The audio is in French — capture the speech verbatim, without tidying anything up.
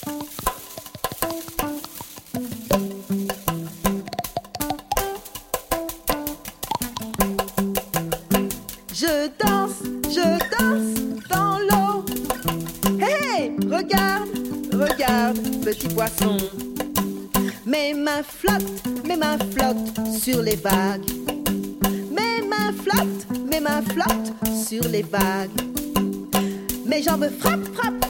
Je danse, je danse dans l'eau. Hé, hey, regarde, regarde, petit poisson. Mes mains flottent, mes mains flottent sur les vagues. Mes mains flottent, mes mains flottent sur les vagues. Mes jambes frappent, frappent.